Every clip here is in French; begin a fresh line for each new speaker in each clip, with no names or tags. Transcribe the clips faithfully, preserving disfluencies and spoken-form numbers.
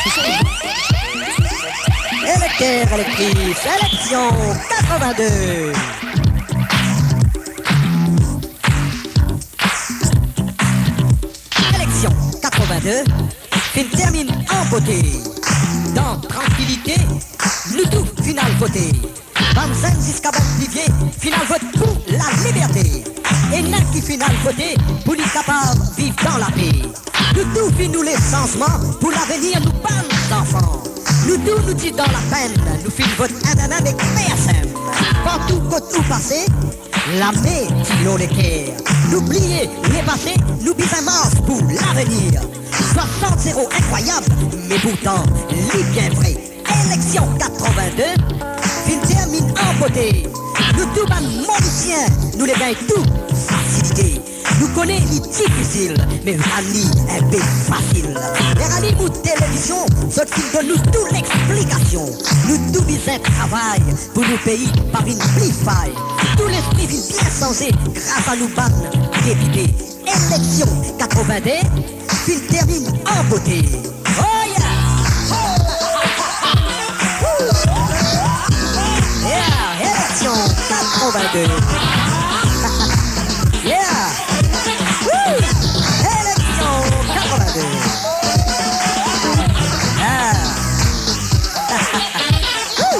Électeur, électrice, élection quatre-vingt-deux. Élection quatre-vingt-deux, film termine en beauté. Dans tranquillité, nous tout final voté. vingt-cinq jusqu'à vingt-huit, final vote pour la liberté. Et n'a qui final voté pour les capables vivre dans la paix. Nous tout fin nous les changements pour l'avenir nous parle d'enfants. Nous tout nous dit dans la peine, nous fin vote un an avec P S M. Partout côté où passer, la mer qui l'on équerre. N'oubliez les passés, nous bisons mars pour l'avenir. soixante zéro incroyable, mais pourtant, les bien vrai. Élection quatre-vingt-deux, fin termine en beauté. Nous tout ban mauriciens, nous les gagnons tout facilité. Nous connaissons les difficiles, mais Rani un peu facile. Les Rani ou télévision, ce qui donne nous toute l'explication. Nous tout bisons travail pour nous payer par une pli faille. Tout l'esprit vit bien sensé grâce à nous ban députés. Élection quatre-vingt-deux, film termine en beauté. Oh yeah! Yeah, élection quatre-vingt-deux. Yeah! Woo! Élection quatre-vingt-deux. Yeah! Woo!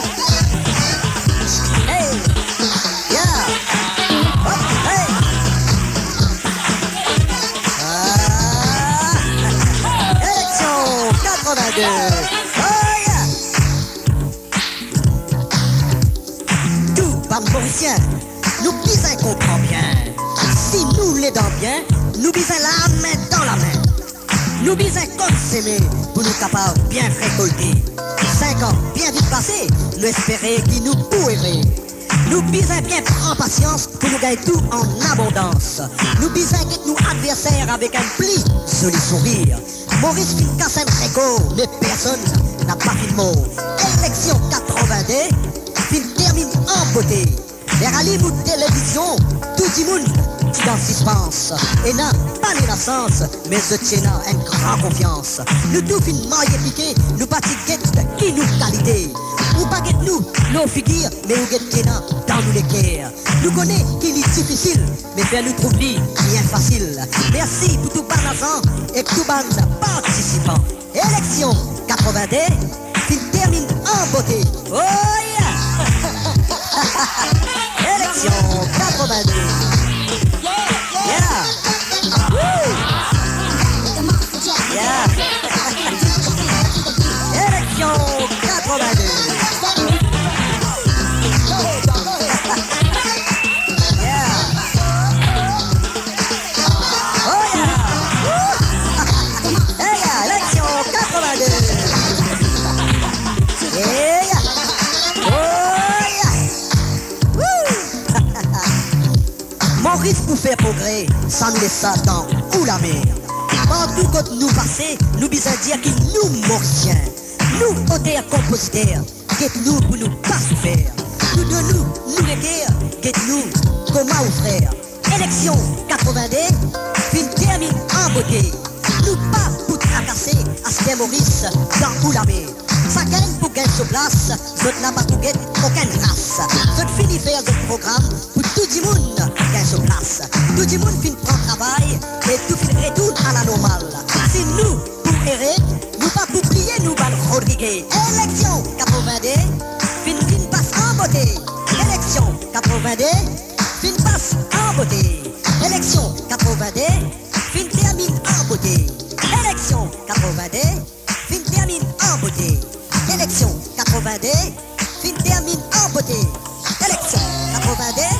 Hey! Yeah! Hop, hey! Ah! Élection quatre-vingt-deux. Oh yeah! Tout par mauricien, nous bisons qu'on comprend bien. Si nous les dents bien, nous bisons la main dans la main. Nous bisons comme s'aimer pour nous capables bien récolter. Cinq ans bien vite passés, nous espérer qu'ils nous pourraient. Nous bisons bien prendre patience pour nous gagner tout en abondance. Nous bisons que nous adversaires avec un pli joli sourire. Maurice fin casse un réco, mais personne n'a pas fait de mot. Élection quatre-vingt-deux, film termine en beauté. Les rallyes ou télévision, tout le monde qui dans suspense. Et n'a pas l'innocence, mais ce tient une grande confiance. Nous tout finement y piqué, nous pas de qui nous qualité. Ou pas nous, nos figures, mais nous guettons dans nous les guerres. Nous connaissons qu'il est difficile, mais faire nous trouver bien facile. Merci pour tout bon argent et tout bon participant. Élection quatre-vingt-deux, qui termine en beauté. Oh yeah! Élection quatre-vingt-deux. Yeah! Woo! Yeah! Élection quatre-vingt-deux. Yeah! Oh yeah! Woo! Hey yeah! Élection quatre-vingt-deux. Yeah! Oh yeah! Woo! Maurice pour faire progrès, sans nous laisser dans ou la mer. Partout quand nous passer, nous bisons dire qu'ils nous mauriciens. Nous, auteurs, compositeurs, guette-nous pour nous pas souffrir. Nous de nous, nous les guerres, guette-nous, comment ou frère. Élection quatre-vingt-deux, film termine en beauté. Nous pas pour tracasser à ce Maurice dans ou la mer. Ça gagne pour gagner sur place, votre n'a pas pour gagner aucune race. Votre finit faire des programmes pour tout le monde gagne sur place. Tout le monde finit prendre travail et tout finit retourne à la normale. Si nous, pour errer, nous pas pour plier, nous allons Rodriguez. Élection quatre-vingt-deux, fin fin passe en beauté. Élection quatre-vingt-deux, fin passe en beauté. Élection quatre-vingt-deux, fin termine en beauté. Élection quatre-vingt-deux, fin termine en beauté. Élection quatre-vingt-deux, fin termine en beauté. Élection quatre-vingt-deux.